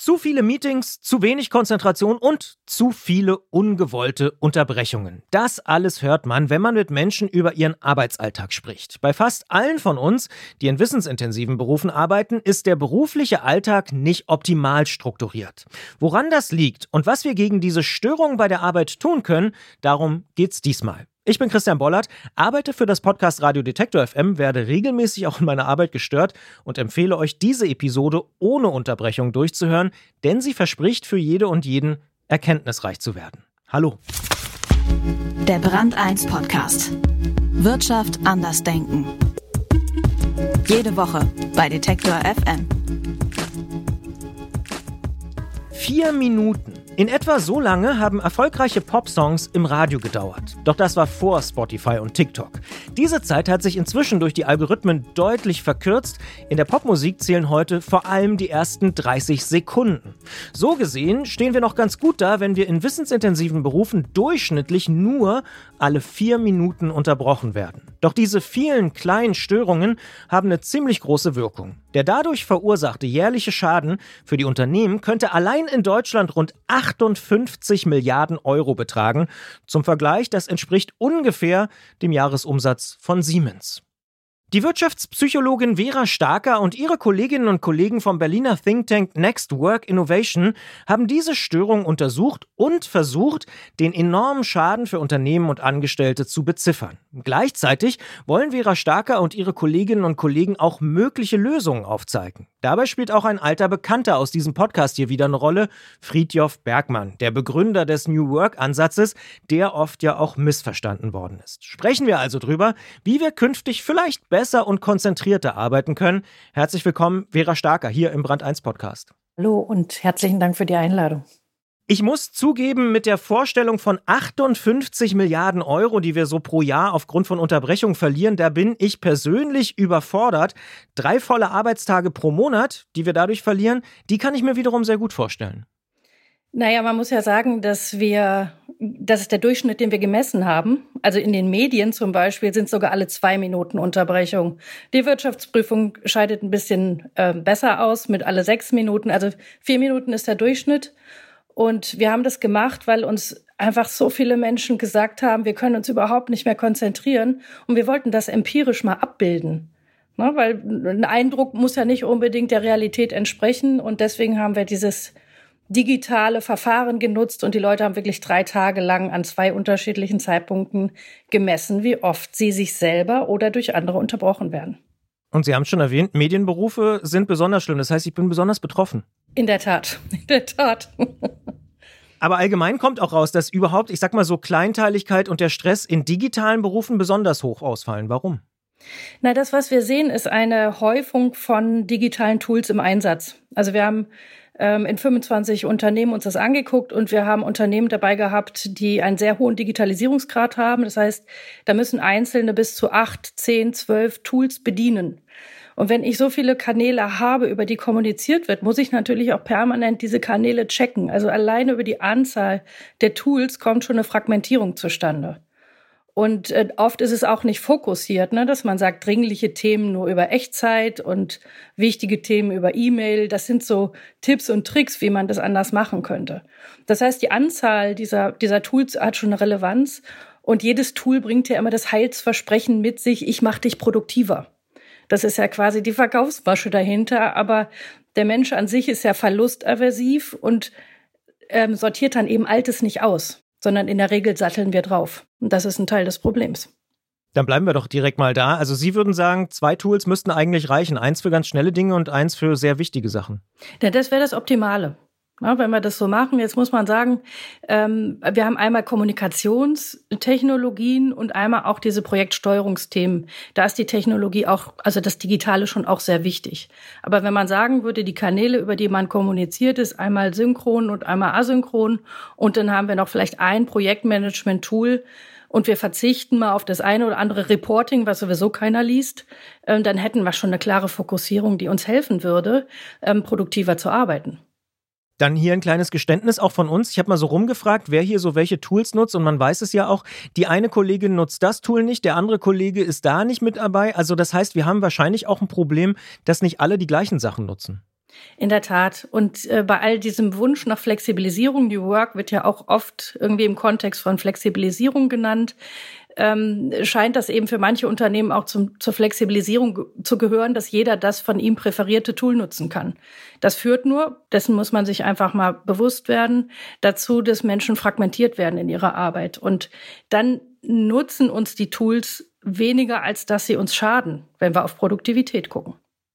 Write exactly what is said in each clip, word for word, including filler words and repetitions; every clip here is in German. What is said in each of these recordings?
Zu viele Meetings, zu wenig Konzentration und zu viele ungewollte Unterbrechungen. Das alles hört man, wenn man mit Menschen über ihren Arbeitsalltag spricht. Bei fast allen von uns, die in wissensintensiven Berufen arbeiten, ist der berufliche Alltag nicht optimal strukturiert. Woran das liegt und was wir gegen diese Störungen bei der Arbeit tun können, darum geht's diesmal. Ich bin Christian Bollert, arbeite für das Podcast Radio Detektor F M, werde regelmäßig auch in meiner Arbeit gestört und empfehle euch, diese Episode ohne Unterbrechung durchzuhören, denn sie verspricht für jede und jeden, erkenntnisreich zu werden. Hallo. Der Brand eins Podcast. Wirtschaft anders denken. Jede Woche bei Detektor F M. Vier Minuten. In etwa so lange haben erfolgreiche Popsongs im Radio gedauert. Doch das war vor Spotify und TikTok. Diese Zeit hat sich inzwischen durch die Algorithmen deutlich verkürzt. In der Popmusik zählen heute vor allem die ersten dreißig Sekunden. So gesehen stehen wir noch ganz gut da, wenn wir in wissensintensiven Berufen durchschnittlich nur alle vier Minuten unterbrochen werden. Doch diese vielen kleinen Störungen haben eine ziemlich große Wirkung. Der dadurch verursachte jährliche Schaden für die Unternehmen könnte allein in Deutschland rund achtundfünfzig Milliarden Euro betragen. Zum Vergleich, das entspricht ungefähr dem Jahresumsatz von Siemens. Die Wirtschaftspsychologin Vera Starker und ihre Kolleginnen und Kollegen vom Berliner Think Tank Next Work Innovation haben diese Störung untersucht und versucht, den enormen Schaden für Unternehmen und Angestellte zu beziffern. Gleichzeitig wollen Vera Starker und ihre Kolleginnen und Kollegen auch mögliche Lösungen aufzeigen. Dabei spielt auch ein alter Bekannter aus diesem Podcast hier wieder eine Rolle, Fridtjof Bergmann, der Begründer des New Work-Ansatzes, der oft ja auch missverstanden worden ist. Sprechen wir also drüber, wie wir künftig vielleicht besser und konzentrierter arbeiten können. Herzlich willkommen, Vera Starker, hier im Brand eins Podcast. Hallo und herzlichen Dank für die Einladung. Ich muss zugeben, mit der Vorstellung von achtundfünfzig Milliarden Euro, die wir so pro Jahr aufgrund von Unterbrechungen verlieren, da bin ich persönlich überfordert. Drei volle Arbeitstage pro Monat, die wir dadurch verlieren, die kann ich mir wiederum sehr gut vorstellen. Naja, man muss ja sagen, dass wir, das ist der Durchschnitt, den wir gemessen haben. Also in den Medien zum Beispiel sind sogar alle zwei Minuten Unterbrechung. Die Wirtschaftsprüfung scheidet ein bisschen äh, besser aus mit alle sechs Minuten. Also vier Minuten ist der Durchschnitt. Und wir haben das gemacht, weil uns einfach so viele Menschen gesagt haben, wir können uns überhaupt nicht mehr konzentrieren. Und wir wollten das empirisch mal abbilden. Ne? Weil ein Eindruck muss ja nicht unbedingt der Realität entsprechen. Und deswegen haben wir dieses digitale Verfahren genutzt. Und die Leute haben wirklich drei Tage lang an zwei unterschiedlichen Zeitpunkten gemessen, wie oft sie sich selber oder durch andere unterbrochen werden. Und Sie haben schon erwähnt, Medienberufe sind besonders schlimm. Das heißt, ich bin besonders betroffen. In der Tat, in der Tat. Aber allgemein kommt auch raus, dass überhaupt, ich sag mal so, Kleinteiligkeit und der Stress in digitalen Berufen besonders hoch ausfallen. Warum? Na, das, was wir sehen, ist eine Häufung von digitalen Tools im Einsatz. Also wir haben ähm, in fünfundzwanzig Unternehmen uns das angeguckt und wir haben Unternehmen dabei gehabt, die einen sehr hohen Digitalisierungsgrad haben. Das heißt, da müssen Einzelne bis zu acht, zehn, zwölf Tools bedienen. Und wenn ich so viele Kanäle habe, über die kommuniziert wird, muss ich natürlich auch permanent diese Kanäle checken. Also alleine über die Anzahl der Tools kommt schon eine Fragmentierung zustande. Und äh, oft ist es auch nicht fokussiert, ne, dass man sagt, dringliche Themen nur über Echtzeit und wichtige Themen über E-Mail. Das sind so Tipps und Tricks, wie man das anders machen könnte. Das heißt, die Anzahl dieser, dieser Tools hat schon eine Relevanz. Und jedes Tool bringt ja immer das Heilsversprechen mit sich, ich mache dich produktiver. Das ist ja quasi die Verkaufsmasche dahinter, aber der Mensch an sich ist ja verlustaversiv und ähm, sortiert dann eben Altes nicht aus, sondern in der Regel satteln wir drauf. Und das ist ein Teil des Problems. Dann bleiben wir doch direkt mal da. Also Sie würden sagen, zwei Tools müssten eigentlich reichen. Eins für ganz schnelle Dinge und eins für sehr wichtige Sachen. Ja, das wäre das Optimale. Ja, wenn wir das so machen, jetzt muss man sagen, ähm, wir haben einmal Kommunikationstechnologien und einmal auch diese Projektsteuerungsthemen. Da ist die Technologie auch, also das Digitale schon auch sehr wichtig. Aber wenn man sagen würde, die Kanäle, über die man kommuniziert, ist einmal synchron und einmal asynchron und dann haben wir noch vielleicht ein Projektmanagement-Tool und wir verzichten mal auf das eine oder andere Reporting, was sowieso keiner liest, äh, dann hätten wir schon eine klare Fokussierung, die uns helfen würde, ähm, produktiver zu arbeiten. Dann hier ein kleines Geständnis auch von uns. Ich habe mal so rumgefragt, wer hier so welche Tools nutzt und man weiß es ja auch, die eine Kollegin nutzt das Tool nicht, der andere Kollege ist da nicht mit dabei. Also das heißt, wir haben wahrscheinlich auch ein Problem, dass nicht alle die gleichen Sachen nutzen. In der Tat. Und äh, bei all diesem Wunsch nach Flexibilisierung, New Work wird ja auch oft irgendwie im Kontext von Flexibilisierung genannt, ähm, scheint das eben für manche Unternehmen auch zum, zur Flexibilisierung ge- zu gehören, dass jeder das von ihm präferierte Tool nutzen kann. Das führt nur, dessen muss man sich einfach mal bewusst werden, dazu, dass Menschen fragmentiert werden in ihrer Arbeit. Und dann nutzen uns die Tools weniger, als dass sie uns schaden, wenn wir auf Produktivität gucken.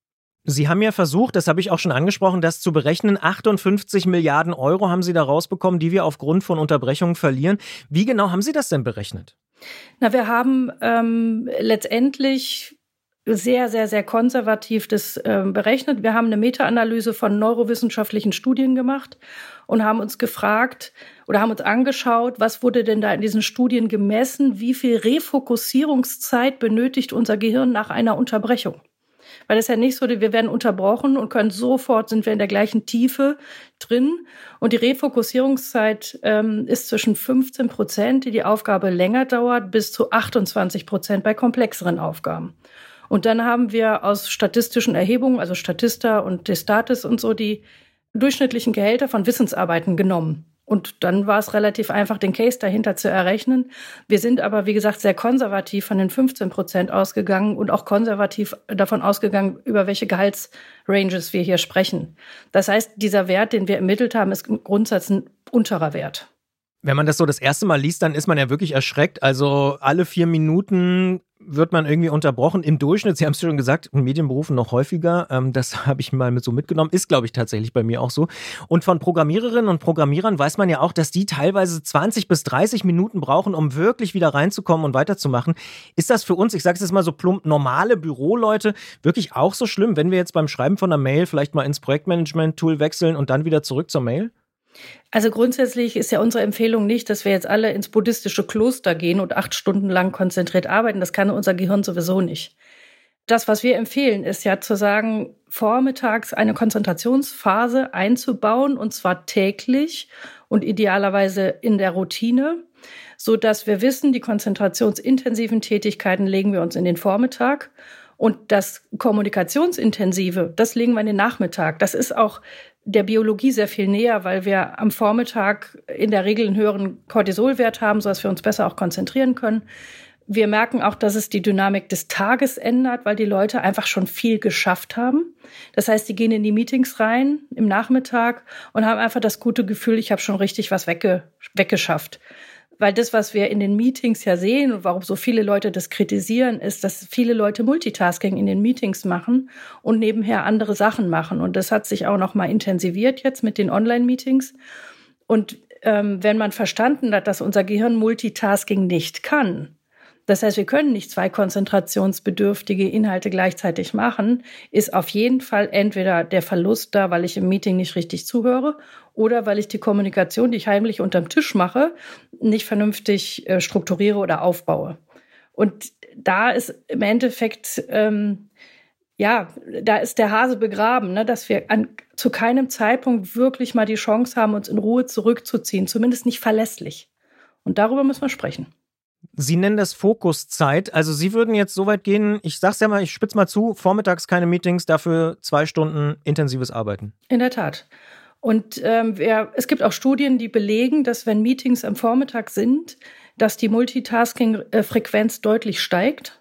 Sie haben ja versucht, das habe ich auch schon angesprochen, das zu berechnen. achtundfünfzig Milliarden Euro haben Sie da rausbekommen, die wir aufgrund von Unterbrechungen verlieren. Wie genau haben Sie das denn berechnet? Na, wir haben ähm, letztendlich sehr, sehr, sehr konservativ das ähm, berechnet. Wir haben eine Meta-Analyse von neurowissenschaftlichen Studien gemacht und haben uns gefragt oder haben uns angeschaut, was wurde denn da in diesen Studien gemessen, wie viel Refokussierungszeit benötigt unser Gehirn nach einer Unterbrechung. Weil es ja nicht so, wir werden unterbrochen und können sofort, sind wir in der gleichen Tiefe drin. Und die Refokussierungszeit ähm, ist zwischen fünfzehn Prozent, die die Aufgabe länger dauert, bis zu achtundzwanzig Prozent bei komplexeren Aufgaben. Und dann haben wir aus statistischen Erhebungen, also Statista und Destatis und so, die durchschnittlichen Gehälter von Wissensarbeiten genommen. Und dann war es relativ einfach, den Case dahinter zu errechnen. Wir sind aber, wie gesagt, sehr konservativ von den fünfzehn Prozent ausgegangen und auch konservativ davon ausgegangen, über welche Gehaltsranges wir hier sprechen. Das heißt, dieser Wert, den wir ermittelt haben, ist im Grundsatz ein unterer Wert. Wenn man das so das erste Mal liest, dann ist man ja wirklich erschreckt. Also alle vier Minuten wird man irgendwie unterbrochen. Im Durchschnitt, Sie haben es schon gesagt, in Medienberufen noch häufiger. Ähm, das habe ich mal mit so mitgenommen. Ist, glaube ich, tatsächlich bei mir auch so. Und von Programmiererinnen und Programmierern weiß man ja auch, dass die teilweise zwanzig bis dreißig Minuten brauchen, um wirklich wieder reinzukommen und weiterzumachen. Ist das für uns, ich sage es jetzt mal so plump, normale Büroleute wirklich auch so schlimm, wenn wir jetzt beim Schreiben von einer Mail vielleicht mal ins Projektmanagement-Tool wechseln und dann wieder zurück zur Mail? Also grundsätzlich ist ja unsere Empfehlung nicht, dass wir jetzt alle ins buddhistische Kloster gehen und acht Stunden lang konzentriert arbeiten. Das kann unser Gehirn sowieso nicht. Das, was wir empfehlen, ist ja zu sagen, vormittags eine Konzentrationsphase einzubauen, und zwar täglich und idealerweise in der Routine, so dass wir wissen, die konzentrationsintensiven Tätigkeiten legen wir uns in den Vormittag. Und das Kommunikationsintensive, das legen wir in den Nachmittag. Das ist auch der Biologie sehr viel näher, weil wir am Vormittag in der Regel einen höheren Cortisolwert haben, sodass wir uns besser auch konzentrieren können. Wir merken auch, dass es die Dynamik des Tages ändert, weil die Leute einfach schon viel geschafft haben. Das heißt, die gehen in die Meetings rein im Nachmittag und haben einfach das gute Gefühl, ich habe schon richtig was wegge- weggeschafft. Weil das, was wir in den Meetings ja sehen und warum so viele Leute das kritisieren, ist, dass viele Leute Multitasking in den Meetings machen und nebenher andere Sachen machen. Und das hat sich auch noch mal intensiviert jetzt mit den Online-Meetings. Und ähm, wenn man verstanden hat, dass unser Gehirn Multitasking nicht kann, das heißt, wir können nicht zwei konzentrationsbedürftige Inhalte gleichzeitig machen, ist auf jeden Fall entweder der Verlust da, weil ich im Meeting nicht richtig zuhöre, oder weil ich die Kommunikation, die ich heimlich unterm Tisch mache, nicht vernünftig äh, strukturiere oder aufbaue. Und da ist im Endeffekt, ähm, ja, da ist der Hase begraben, ne, dass wir an, zu keinem Zeitpunkt wirklich mal die Chance haben, uns in Ruhe zurückzuziehen, zumindest nicht verlässlich. Und darüber müssen wir sprechen. Sie nennen das Fokuszeit. Also Sie würden jetzt so weit gehen, ich sag's ja mal, ich spitze mal zu, vormittags keine Meetings, dafür zwei Stunden intensives Arbeiten. In der Tat. Und ähm, wir, es gibt auch Studien, die belegen, dass wenn Meetings am Vormittag sind, dass die Multitasking-Frequenz deutlich steigt.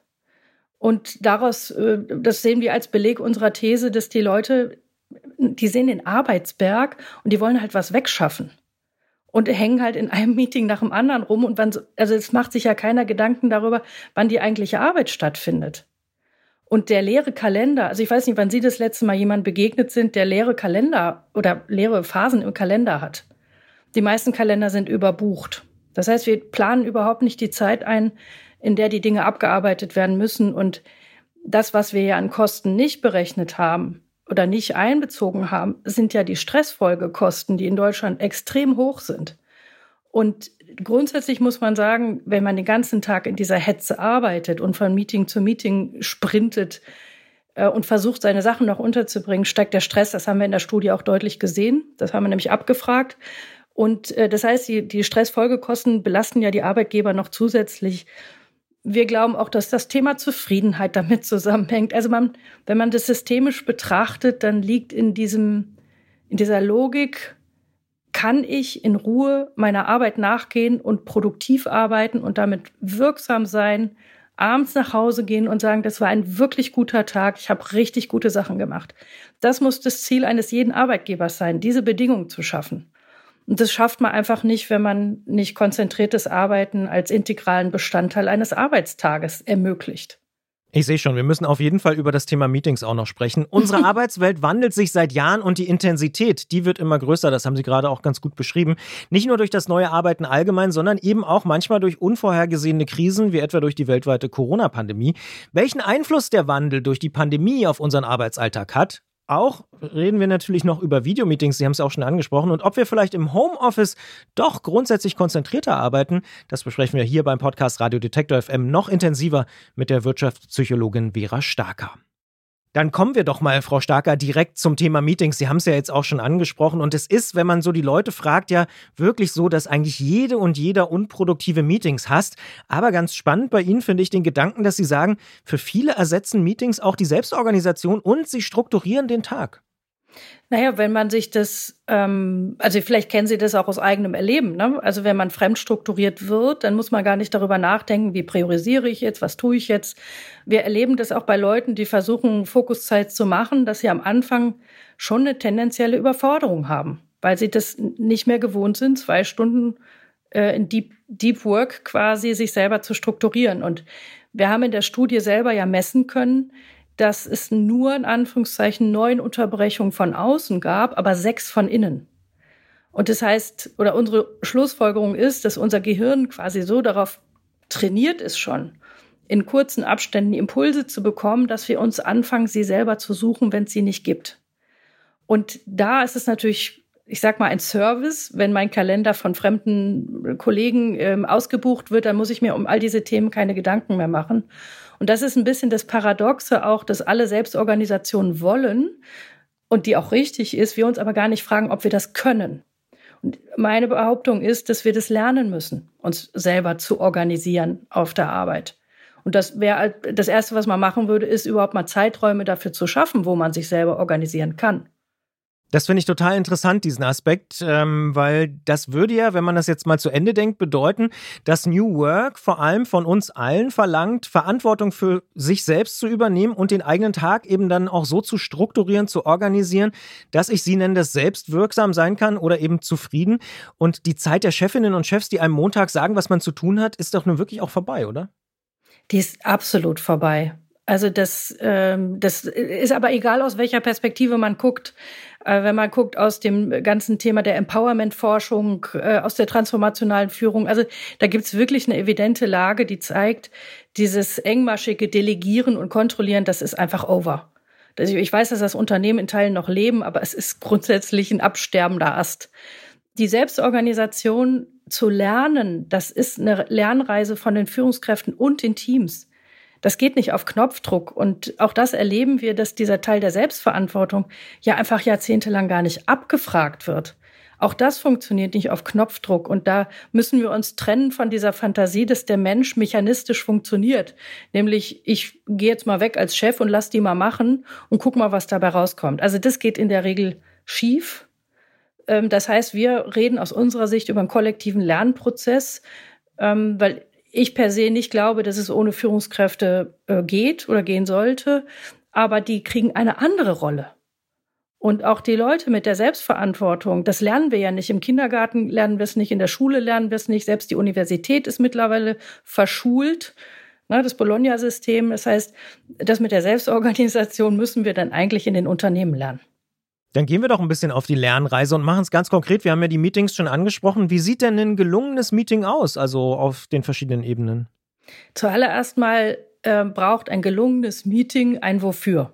Und daraus, äh, das sehen wir als Beleg unserer These, dass die Leute, die sehen den Arbeitsberg und die wollen halt was wegschaffen. Und hängen halt in einem Meeting nach dem anderen rum. Und wann, also es macht sich ja keiner Gedanken darüber, wann die eigentliche Arbeit stattfindet. Und der leere Kalender, also ich weiß nicht, wann Sie das letzte Mal jemand begegnet sind, der leere Kalender oder leere Phasen im Kalender hat. Die meisten Kalender sind überbucht. Das heißt, wir planen überhaupt nicht die Zeit ein, in der die Dinge abgearbeitet werden müssen. Und das, was wir ja an Kosten nicht berechnet haben, oder nicht einbezogen haben, sind ja die Stressfolgekosten, die in Deutschland extrem hoch sind. Und grundsätzlich muss man sagen, wenn man den ganzen Tag in dieser Hetze arbeitet und von Meeting zu Meeting sprintet äh, und versucht, seine Sachen noch unterzubringen, steigt der Stress. Das haben wir in der Studie auch deutlich gesehen. Das haben wir nämlich abgefragt. Und äh, das heißt, die, die Stressfolgekosten belasten ja die Arbeitgeber noch zusätzlich. wir glauben auch, dass das Thema Zufriedenheit damit zusammenhängt. Also man, wenn man das systemisch betrachtet, dann liegt in diesem, in dieser Logik, kann ich in Ruhe meiner Arbeit nachgehen und produktiv arbeiten und damit wirksam sein, abends nach Hause gehen und sagen, das war ein wirklich guter Tag, ich habe richtig gute Sachen gemacht. Das muss das Ziel eines jeden Arbeitgebers sein, diese Bedingungen zu schaffen. Und das schafft man einfach nicht, wenn man nicht konzentriertes Arbeiten als integralen Bestandteil eines Arbeitstages ermöglicht. Ich sehe schon, wir müssen auf jeden Fall über das Thema Meetings auch noch sprechen. Unsere Arbeitswelt wandelt sich seit Jahren und die Intensität, die wird immer größer. Das haben Sie gerade auch ganz gut beschrieben. Nicht nur durch das neue Arbeiten allgemein, sondern eben auch manchmal durch unvorhergesehene Krisen, wie etwa durch die weltweite Corona-Pandemie. Welchen Einfluss der Wandel durch die Pandemie auf unseren Arbeitsalltag hat? Auch reden wir natürlich noch über Videomeetings, Sie haben es auch schon angesprochen. Und ob wir vielleicht im Homeoffice doch grundsätzlich konzentrierter arbeiten, das besprechen wir hier beim Podcast Radio Detektor F M noch intensiver mit der Wirtschaftspsychologin Vera Starker. Dann kommen wir doch mal, Frau Starker, direkt zum Thema Meetings. Sie haben es ja jetzt auch schon angesprochen. Und es ist, wenn man so die Leute fragt, ja wirklich so, dass eigentlich jede und jeder unproduktive Meetings hasst. Aber ganz spannend bei Ihnen finde ich den Gedanken, dass Sie sagen, für viele ersetzen Meetings auch die Selbstorganisation und sie strukturieren den Tag. Naja, wenn man sich das, ähm, also vielleicht kennen Sie das auch aus eigenem Erleben, ne? Also wenn man fremdstrukturiert wird, dann muss man gar nicht darüber nachdenken, wie priorisiere ich jetzt, was tue ich jetzt. Wir erleben das auch bei Leuten, die versuchen, Fokuszeit zu machen, dass sie am Anfang schon eine tendenzielle Überforderung haben, weil sie das nicht mehr gewohnt sind, zwei Stunden äh, in Deep, Deep Work quasi sich selber zu strukturieren. Und wir haben in der Studie selber ja messen können, dass es nur in Anführungszeichen neun Unterbrechungen von außen gab, aber sechs von innen. Und das heißt, oder unsere Schlussfolgerung ist, dass unser Gehirn quasi so darauf trainiert ist schon, in kurzen Abständen Impulse zu bekommen, dass wir uns anfangen, sie selber zu suchen, wenn es sie nicht gibt. Und da ist es natürlich, ich sag mal, ein Service. Wenn mein Kalender von fremden Kollegen ähm, ausgebucht wird, dann muss ich mir um all diese Themen keine Gedanken mehr machen. Und das ist ein bisschen das Paradoxe auch, dass alle Selbstorganisationen wollen und die auch richtig ist, wir uns aber gar nicht fragen, ob wir das können. Und meine Behauptung ist, dass wir das lernen müssen, uns selber zu organisieren auf der Arbeit. Und das wäre das Erste, was man machen würde, ist überhaupt mal Zeiträume dafür zu schaffen, wo man sich selber organisieren kann. Das finde ich total interessant, diesen Aspekt, ähm, weil das würde ja, wenn man das jetzt mal zu Ende denkt, bedeuten, dass New Work vor allem von uns allen verlangt, Verantwortung für sich selbst zu übernehmen und den eigenen Tag eben dann auch so zu strukturieren, zu organisieren, dass ich, Sie nennen das, selbstwirksam sein kann oder eben zufrieden. Und die Zeit der Chefinnen und Chefs, die einem Montag sagen, was man zu tun hat, ist doch nun wirklich auch vorbei, oder? Die ist absolut vorbei. Also das, ähm, das ist aber egal, aus welcher Perspektive man guckt. Äh, wenn man guckt aus dem ganzen Thema der Empowerment-Forschung, äh, aus der transformationalen Führung, also da gibt's wirklich eine evidente Lage, die zeigt, dieses engmaschige Delegieren und Kontrollieren, das ist einfach over. Ich weiß, dass das Unternehmen in Teilen noch leben, aber es ist grundsätzlich ein absterbender Ast. Die Selbstorganisation zu lernen, das ist eine Lernreise von den Führungskräften und den Teams. Das geht nicht auf Knopfdruck. Und auch das erleben wir, dass dieser Teil der Selbstverantwortung ja einfach jahrzehntelang gar nicht abgefragt wird. Auch das funktioniert nicht auf Knopfdruck. Und da müssen wir uns trennen von dieser Fantasie, dass der Mensch mechanistisch funktioniert. Nämlich, ich gehe jetzt mal weg als Chef und lass die mal machen und guck mal, was dabei rauskommt. Also das geht in der Regel schief. Das heißt, wir reden aus unserer Sicht über einen kollektiven Lernprozess, weil ich per se nicht glaube, dass es ohne Führungskräfte äh, geht oder gehen sollte, aber die kriegen eine andere Rolle. Und auch die Leute mit der Selbstverantwortung, das lernen wir ja nicht. Im Kindergarten lernen wir es nicht, in der Schule lernen wir es nicht. Selbst die Universität ist mittlerweile verschult, ne, das Bologna-System. Das heißt, das mit der Selbstorganisation müssen wir dann eigentlich in den Unternehmen lernen. Dann gehen wir doch ein bisschen auf die Lernreise und machen es ganz konkret. Wir haben ja die Meetings schon angesprochen. Wie sieht denn ein gelungenes Meeting aus, also auf den verschiedenen Ebenen? Zuallererst mal äh, braucht ein gelungenes Meeting ein Wofür.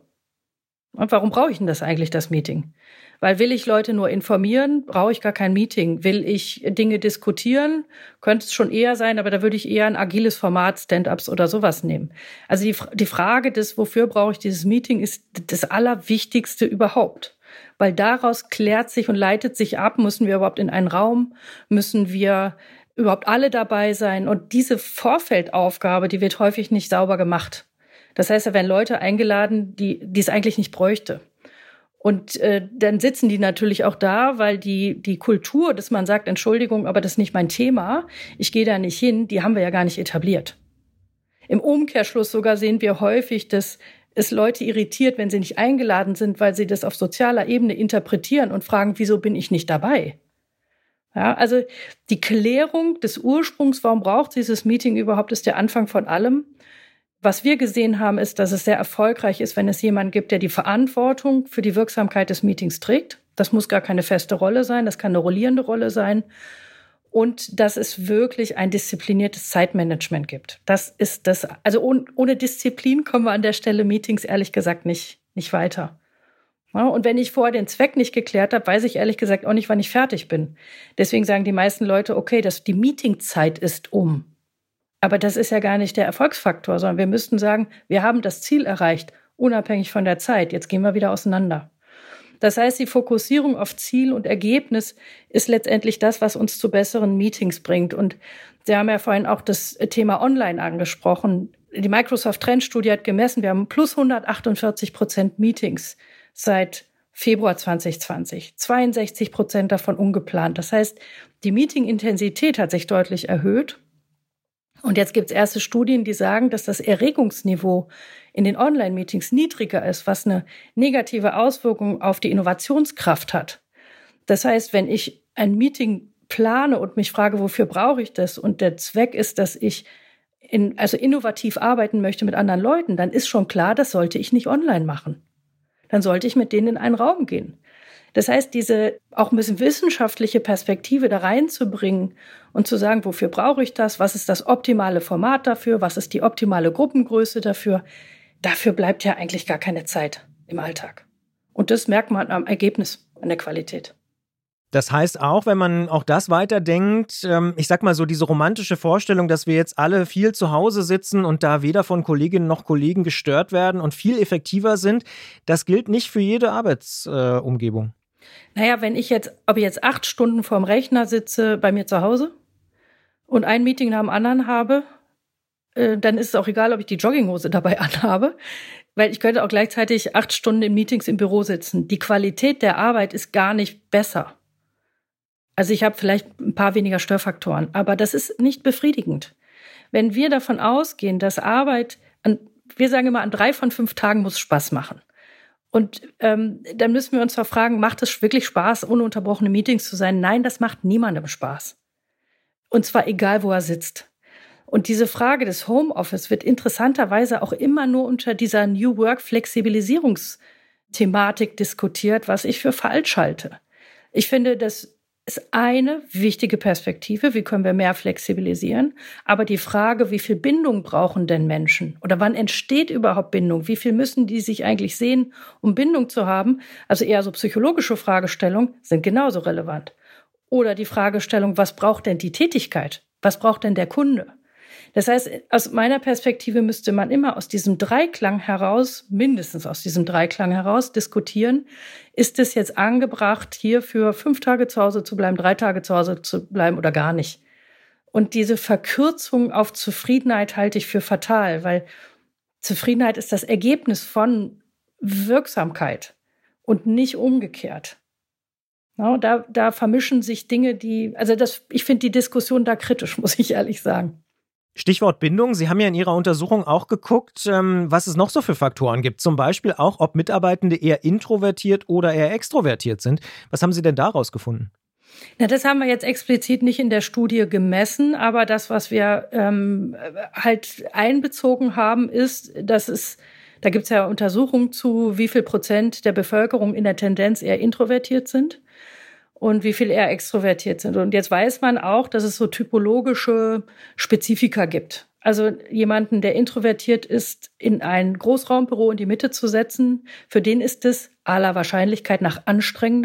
Und warum brauche ich denn das eigentlich, das Meeting? Weil will ich Leute nur informieren, brauche ich gar kein Meeting. Will ich Dinge diskutieren, könnte es schon eher sein, aber da würde ich eher ein agiles Format, Stand-ups oder sowas nehmen. Also die, die Frage des, wofür brauche ich dieses Meeting, ist das Allerwichtigste überhaupt. Weil daraus klärt sich und leitet sich ab, müssen wir überhaupt in einen Raum, müssen wir überhaupt alle dabei sein? Und diese Vorfeldaufgabe, die wird häufig nicht sauber gemacht. Das heißt, da werden Leute eingeladen, die, die es eigentlich nicht bräuchte. Und äh, dann sitzen die natürlich auch da, weil die, die Kultur, dass man sagt, Entschuldigung, aber das ist nicht mein Thema, ich gehe da nicht hin, die haben wir ja gar nicht etabliert. Im Umkehrschluss sogar sehen wir häufig, dass es Leute irritiert, wenn sie nicht eingeladen sind, weil sie das auf sozialer Ebene interpretieren und fragen, wieso bin ich nicht dabei? Ja, also die Klärung des Ursprungs, warum braucht dieses Meeting überhaupt, ist der Anfang von allem. Was wir gesehen haben, ist, dass es sehr erfolgreich ist, wenn es jemanden gibt, der die Verantwortung für die Wirksamkeit des Meetings trägt. Das muss gar keine feste Rolle sein, das kann eine rollierende Rolle sein. Und dass es wirklich ein diszipliniertes Zeitmanagement gibt. Das ist das, also ohne, ohne Disziplin kommen wir an der Stelle Meetings ehrlich gesagt nicht, nicht weiter. Ja, und wenn ich vorher den Zweck nicht geklärt habe, weiß ich ehrlich gesagt auch nicht, wann ich fertig bin. Deswegen sagen die meisten Leute, okay, das, die Meetingzeit ist um. Aber das ist ja gar nicht der Erfolgsfaktor, sondern wir müssten sagen, wir haben das Ziel erreicht, unabhängig von der Zeit. Jetzt gehen wir wieder auseinander. Das heißt, die Fokussierung auf Ziel und Ergebnis ist letztendlich das, was uns zu besseren Meetings bringt. Und Sie haben ja vorhin auch das Thema Online angesprochen. Die Microsoft Trendstudie hat gemessen, wir haben plus hundertachtundvierzig Prozent Meetings seit Februar zwanzig zwanzig. zweiundsechzig Prozent davon ungeplant. Das heißt, die Meeting-Intensität hat sich deutlich erhöht. Und jetzt gibt es erste Studien, die sagen, dass das Erregungsniveau in den Online-Meetings niedriger ist, was eine negative Auswirkung auf die Innovationskraft hat. Das heißt, wenn ich ein Meeting plane und mich frage, wofür brauche ich das? Und der Zweck ist, dass ich in, also innovativ arbeiten möchte mit anderen Leuten, dann ist schon klar, das sollte ich nicht online machen. Dann sollte ich mit denen in einen Raum gehen. Das heißt, diese auch ein bisschen wissenschaftliche Perspektive da reinzubringen und zu sagen, wofür brauche ich das? Was ist das optimale Format dafür? Was ist die optimale Gruppengröße dafür? Dafür bleibt ja eigentlich gar keine Zeit im Alltag. Und das merkt man am Ergebnis, an der Qualität. Das heißt auch, wenn man auch das weiterdenkt, ich sag mal so diese romantische Vorstellung, dass wir jetzt alle viel zu Hause sitzen und da weder von Kolleginnen noch Kollegen gestört werden und viel effektiver sind, das gilt nicht für jede Arbeitsumgebung. Naja, wenn ich jetzt, ob ich jetzt acht Stunden vorm Rechner sitze bei mir zu Hause und ein Meeting nach dem anderen habe, äh, dann ist es auch egal, ob ich die Jogginghose dabei anhabe, weil ich könnte auch gleichzeitig acht Stunden in Meetings im Büro sitzen. Die Qualität der Arbeit ist gar nicht besser. Also ich habe vielleicht ein paar weniger Störfaktoren, aber das ist nicht befriedigend. Wenn wir davon ausgehen, dass Arbeit, an, wir sagen immer, an drei von fünf Tagen muss Spaß machen. Und ähm, dann müssen wir uns doch fragen, macht es wirklich Spaß, ununterbrochene Meetings zu sein? Nein, das macht niemandem Spaß. Und zwar egal, wo er sitzt. Und diese Frage des Homeoffice wird interessanterweise auch immer nur unter dieser New Work-Flexibilisierungsthematik diskutiert, was ich für falsch halte. Ich finde, das ist eine wichtige Perspektive. Wie können wir mehr flexibilisieren? Aber die Frage, wie viel Bindung brauchen denn Menschen? Oder wann entsteht überhaupt Bindung? Wie viel müssen die sich eigentlich sehen, um Bindung zu haben? Also eher so psychologische Fragestellungen sind genauso relevant. Oder die Fragestellung, was braucht denn die Tätigkeit? Was braucht denn der Kunde? Das heißt, aus meiner Perspektive müsste man immer aus diesem Dreiklang heraus, mindestens aus diesem Dreiklang heraus diskutieren, ist es jetzt angebracht, hier für fünf Tage zu Hause zu bleiben, drei Tage zu Hause zu bleiben oder gar nicht. Und diese Verkürzung auf Zufriedenheit halte ich für fatal, weil Zufriedenheit ist das Ergebnis von Wirksamkeit und nicht umgekehrt. Ja, da, da vermischen sich Dinge, die, also das, ich finde die Diskussion da kritisch, muss ich ehrlich sagen. Stichwort Bindung. Sie haben ja in Ihrer Untersuchung auch geguckt, was es noch so für Faktoren gibt. Zum Beispiel auch, ob Mitarbeitende eher introvertiert oder eher extrovertiert sind. Was haben Sie denn daraus gefunden? Na, das haben wir jetzt explizit nicht in der Studie gemessen, aber das, was wir ähm, halt einbezogen haben, ist, dass es, da gibt es ja Untersuchungen zu, wie viel Prozent der Bevölkerung in der Tendenz eher introvertiert sind und wie viel eher extrovertiert sind. Und jetzt weiß man auch, dass es so typologische Spezifika gibt. Also jemanden, der introvertiert ist, in ein Großraumbüro in die Mitte zu setzen, für den ist es aller Wahrscheinlichkeit nach anstrengender,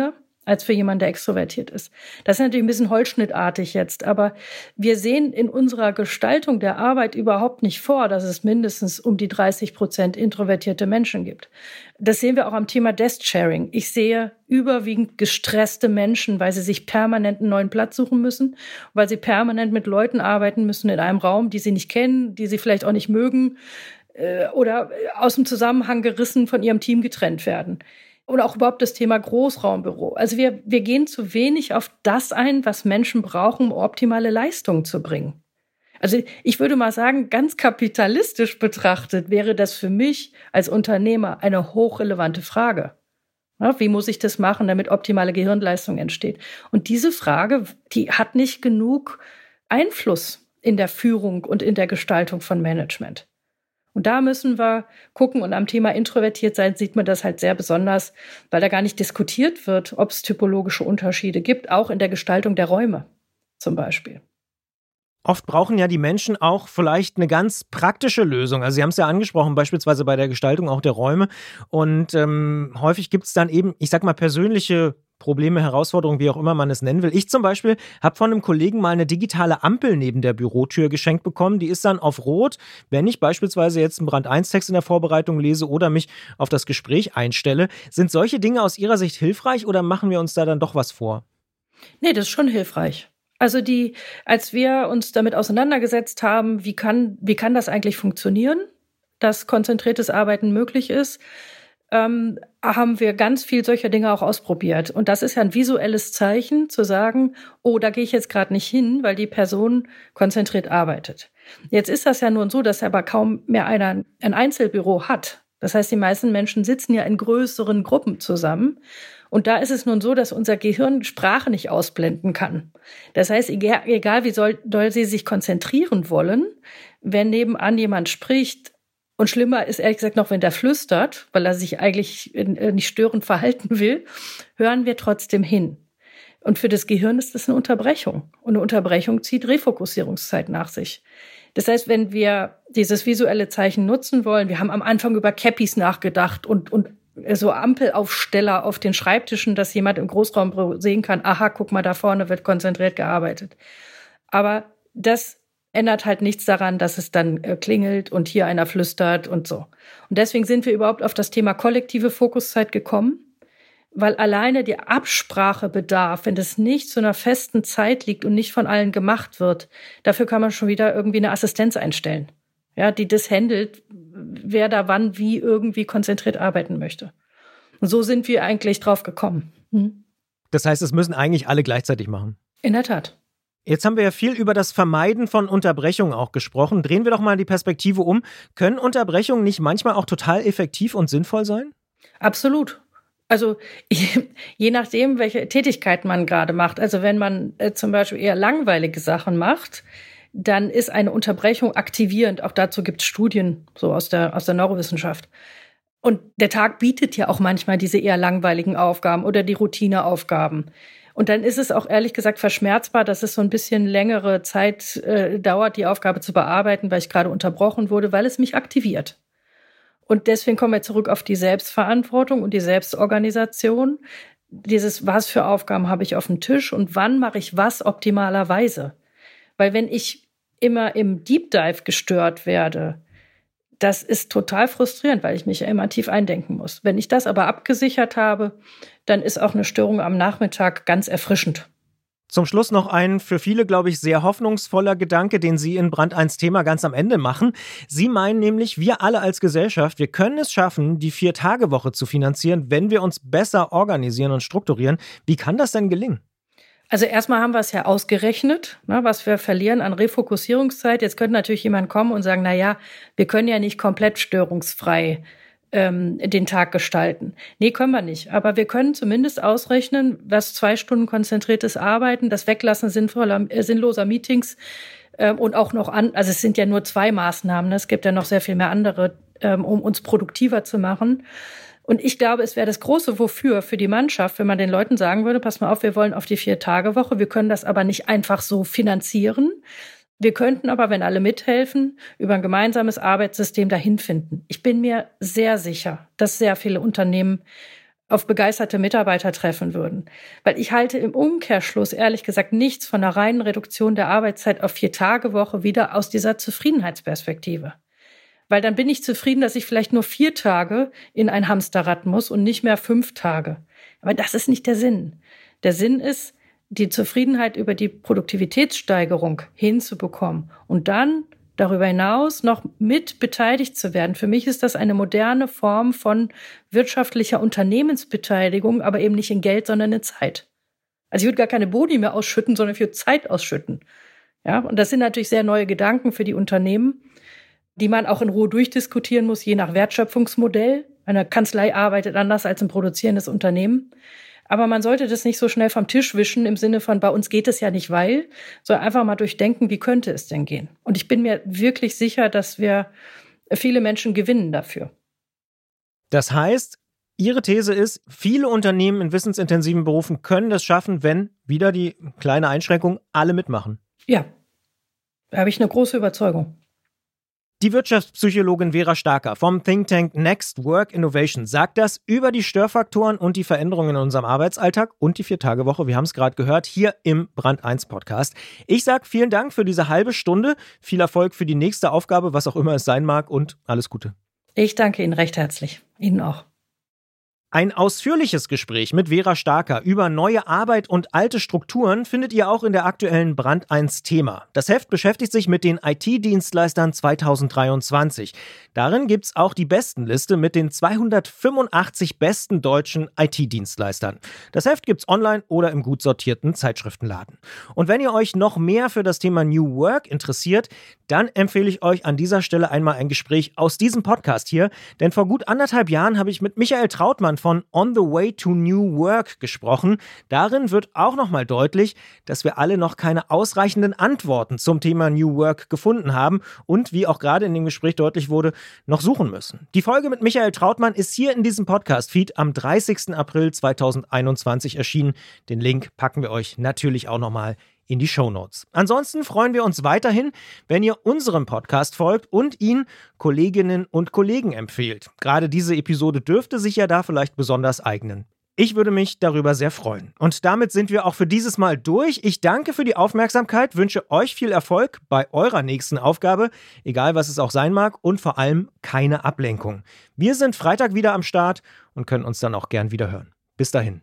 als für jemanden, der extrovertiert ist. Das ist natürlich ein bisschen holzschnittartig jetzt, aber wir sehen in unserer Gestaltung der Arbeit überhaupt nicht vor, dass es mindestens um die dreißig Prozent introvertierte Menschen gibt. Das sehen wir auch am Thema Desk-Sharing. Ich sehe überwiegend gestresste Menschen, weil sie sich permanent einen neuen Platz suchen müssen, weil sie permanent mit Leuten arbeiten müssen in einem Raum, die sie nicht kennen, die sie vielleicht auch nicht mögen äh, oder aus dem Zusammenhang gerissen von ihrem Team getrennt werden. Und auch überhaupt das Thema Großraumbüro. Also wir, wir gehen zu wenig auf das ein, was Menschen brauchen, um optimale Leistungen zu bringen. Also ich würde mal sagen, ganz kapitalistisch betrachtet wäre das für mich als Unternehmer eine hochrelevante Frage. Ja, wie muss ich das machen, damit optimale Gehirnleistung entsteht? Und diese Frage, die hat nicht genug Einfluss in der Führung und in der Gestaltung von Management. Und da müssen wir gucken. Und am Thema introvertiert sein sieht man das halt sehr besonders, weil da gar nicht diskutiert wird, ob es typologische Unterschiede gibt, auch in der Gestaltung der Räume zum Beispiel. Oft brauchen ja die Menschen auch vielleicht eine ganz praktische Lösung. Also Sie haben es ja angesprochen, beispielsweise bei der Gestaltung auch der Räume. Und ähm, häufig gibt es dann eben, ich sag mal, persönliche Probleme, Herausforderungen, wie auch immer man es nennen will. Ich zum Beispiel habe von einem Kollegen mal eine digitale Ampel neben der Bürotür geschenkt bekommen. Die ist dann auf Rot, wenn ich beispielsweise jetzt einen Brand eins Text in der Vorbereitung lese oder mich auf das Gespräch einstelle. Sind solche Dinge aus Ihrer Sicht hilfreich oder machen wir uns da dann doch was vor? Nee, das ist schon hilfreich. Also die, als wir uns damit auseinandergesetzt haben, wie kann, wie kann das eigentlich funktionieren, dass konzentriertes Arbeiten möglich ist, ähm, haben wir ganz viel solcher Dinge auch ausprobiert. Und das ist ja ein visuelles Zeichen, zu sagen, oh, da gehe ich jetzt gerade nicht hin, weil die Person konzentriert arbeitet. Jetzt ist das ja nun so, dass aber kaum mehr einer ein Einzelbüro hat. Das heißt, die meisten Menschen sitzen ja in größeren Gruppen zusammen. Und da ist es nun so, dass unser Gehirn Sprache nicht ausblenden kann. Das heißt, egal wie soll, doll sie sich konzentrieren wollen, wenn nebenan jemand spricht, und schlimmer ist ehrlich gesagt noch, wenn der flüstert, weil er sich eigentlich nicht störend verhalten will, hören wir trotzdem hin. Und für das Gehirn ist das eine Unterbrechung. Und eine Unterbrechung zieht Refokussierungszeit nach sich. Das heißt, wenn wir dieses visuelle Zeichen nutzen wollen, wir haben am Anfang über Cappies nachgedacht und, und so Ampelaufsteller auf den Schreibtischen, dass jemand im Großraumbüro sehen kann, aha, guck mal, da vorne wird konzentriert gearbeitet. Aber das ändert halt nichts daran, dass es dann äh, klingelt und hier einer flüstert und so. Und deswegen sind wir überhaupt auf das Thema kollektive Fokuszeit gekommen, weil alleine die Absprachebedarf, wenn das nicht zu einer festen Zeit liegt und nicht von allen gemacht wird, dafür kann man schon wieder irgendwie eine Assistenz einstellen, ja, die das handelt, wer da wann wie irgendwie konzentriert arbeiten möchte. Und so sind wir eigentlich drauf gekommen. Hm. Das heißt, es müssen eigentlich alle gleichzeitig machen? In der Tat. Jetzt haben wir ja viel über das Vermeiden von Unterbrechungen auch gesprochen. Drehen wir doch mal die Perspektive um. Können Unterbrechungen nicht manchmal auch total effektiv und sinnvoll sein? Absolut. Also je nachdem, welche Tätigkeit man gerade macht. Also wenn man äh, zum Beispiel eher langweilige Sachen macht, dann ist eine Unterbrechung aktivierend. Auch dazu gibt es Studien so aus der, aus der Neurowissenschaft. Und der Tag bietet ja auch manchmal diese eher langweiligen Aufgaben oder die Routineaufgaben. Und dann ist es auch ehrlich gesagt verschmerzbar, dass es so ein bisschen längere Zeit äh, dauert, die Aufgabe zu bearbeiten, weil ich gerade unterbrochen wurde, weil es mich aktiviert. Und deswegen kommen wir zurück auf die Selbstverantwortung und die Selbstorganisation. Dieses, was für Aufgaben habe ich auf dem Tisch und wann mache ich was optimalerweise? Weil wenn ich immer im Deep Dive gestört werde, das ist total frustrierend, weil ich mich ja immer tief eindenken muss. Wenn ich das aber abgesichert habe, dann ist auch eine Störung am Nachmittag ganz erfrischend. Zum Schluss noch ein für viele, glaube ich, sehr hoffnungsvoller Gedanke, den Sie in Brand eins Thema ganz am Ende machen. Sie meinen nämlich, wir alle als Gesellschaft, wir können es schaffen, die Vier-Tage-Woche zu finanzieren, wenn wir uns besser organisieren und strukturieren. Wie kann das denn gelingen? Also erstmal haben wir es ja ausgerechnet, ne, was wir verlieren an Refokussierungszeit. Jetzt könnte natürlich jemand kommen und sagen, na ja, wir können ja nicht komplett störungsfrei ähm, den Tag gestalten. Nee, können wir nicht. Aber wir können zumindest ausrechnen, was zwei Stunden konzentriertes Arbeiten, das Weglassen sinnvoller, äh, sinnloser Meetings äh, und auch noch an, also es sind ja nur zwei Maßnahmen, ne? Es gibt ja noch sehr viel mehr andere, ähm, um uns produktiver zu machen. Und ich glaube, es wäre das große Wofür für die Mannschaft, wenn man den Leuten sagen würde, pass mal auf, wir wollen auf die Vier-Tage-Woche, wir können das aber nicht einfach so finanzieren. Wir könnten aber, wenn alle mithelfen, über ein gemeinsames Arbeitssystem dahin finden. Ich bin mir sehr sicher, dass sehr viele Unternehmen auf begeisterte Mitarbeiter treffen würden. Weil ich halte im Umkehrschluss ehrlich gesagt nichts von einer reinen Reduktion der Arbeitszeit auf Vier-Tage-Woche wieder aus dieser Zufriedenheitsperspektive. Weil dann bin ich zufrieden, dass ich vielleicht nur vier Tage in ein Hamsterrad muss und nicht mehr fünf Tage. Aber das ist nicht der Sinn. Der Sinn ist, die Zufriedenheit über die Produktivitätssteigerung hinzubekommen und dann darüber hinaus noch mit beteiligt zu werden. Für mich ist das eine moderne Form von wirtschaftlicher Unternehmensbeteiligung, aber eben nicht in Geld, sondern in Zeit. Also ich würde gar keine Boni mehr ausschütten, sondern für Zeit ausschütten. Ja, und das sind natürlich sehr neue Gedanken für die Unternehmen, die man auch in Ruhe durchdiskutieren muss, je nach Wertschöpfungsmodell. Eine Kanzlei arbeitet anders als ein produzierendes Unternehmen. Aber man sollte das nicht so schnell vom Tisch wischen im Sinne von, bei uns geht es ja nicht, weil, sondern einfach mal durchdenken, wie könnte es denn gehen? Und ich bin mir wirklich sicher, dass wir viele Menschen gewinnen dafür. Das heißt, Ihre These ist, viele Unternehmen in wissensintensiven Berufen können das schaffen, wenn, wieder die kleine Einschränkung, alle mitmachen. Ja, da habe ich eine große Überzeugung. Die Wirtschaftspsychologin Vera Starker vom Think Tank Next Work Innovation sagt das über die Störfaktoren und die Veränderungen in unserem Arbeitsalltag und die Vier-Tage-Woche. Wir haben es gerade gehört, hier im Brand eins Podcast. Ich sage vielen Dank für diese halbe Stunde. Viel Erfolg für die nächste Aufgabe, was auch immer es sein mag, und alles Gute. Ich danke Ihnen recht herzlich. Ihnen auch. Ein ausführliches Gespräch mit Vera Starker über neue Arbeit und alte Strukturen findet ihr auch in der aktuellen Brand eins Thema. Das Heft beschäftigt sich mit den I T-Dienstleistern zweitausenddreiundzwanzig. Darin gibt's auch die Bestenliste mit den zweihundertfünfundachtzig besten deutschen I T-Dienstleistern. Das Heft gibt's online oder im gut sortierten Zeitschriftenladen. Und wenn ihr euch noch mehr für das Thema New Work interessiert, dann empfehle ich euch an dieser Stelle einmal ein Gespräch aus diesem Podcast hier. Denn vor gut anderthalb Jahren habe ich mit Michael Trautmann von On the Way to New Work gesprochen. Darin wird auch nochmal deutlich, dass wir alle noch keine ausreichenden Antworten zum Thema New Work gefunden haben und, wie auch gerade in dem Gespräch deutlich wurde, noch suchen müssen. Die Folge mit Michael Trautmann ist hier in diesem Podcast-Feed am dreißigsten April zweitausendeinundzwanzig erschienen. Den Link packen wir euch natürlich auch nochmal in die Shownotes. Ansonsten freuen wir uns weiterhin, wenn ihr unserem Podcast folgt und ihn Kolleginnen und Kollegen empfehlt. Gerade diese Episode dürfte sich ja da vielleicht besonders eignen. Ich würde mich darüber sehr freuen. Und damit sind wir auch für dieses Mal durch. Ich danke für die Aufmerksamkeit, wünsche euch viel Erfolg bei eurer nächsten Aufgabe, egal was es auch sein mag, und vor allem keine Ablenkung. Wir sind Freitag wieder am Start und können uns dann auch gern wieder hören. Bis dahin.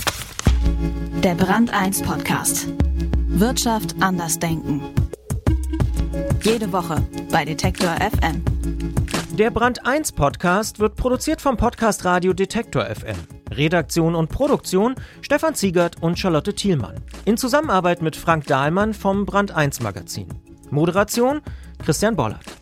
Der Brand eins Podcast. Wirtschaft anders denken. Jede Woche bei Detektor F M. Der Brand eins Podcast wird produziert vom Podcast Radio Detektor F M. Redaktion und Produktion Stefan Ziegert und Charlotte Thielmann. In Zusammenarbeit mit Frank Dahlmann vom Brand eins Magazin. Moderation Christian Bollert.